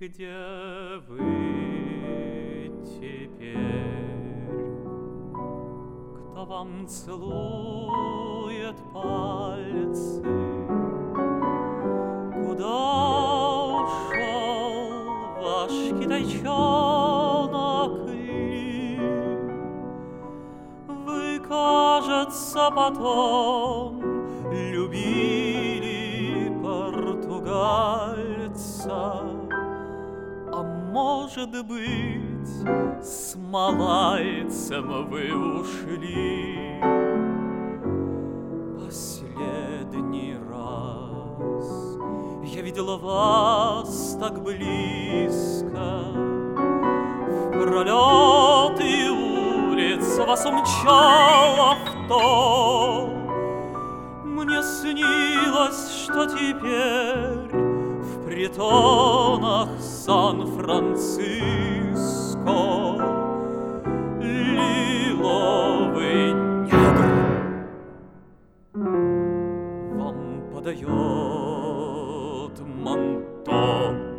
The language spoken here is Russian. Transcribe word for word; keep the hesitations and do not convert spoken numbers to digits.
Где вы теперь? Кто вам целует пальцы? Куда ушел ваш китайчонок Ли? Вы, кажется, потом любили португальца, а может быть, с малайцем вы ушли. Последний раз я видела вас так близко, в пролеты улиц вас умчал авто. Мне снилось, что теперь в притонах Сан-Франциско лиловый негр вам подает манто.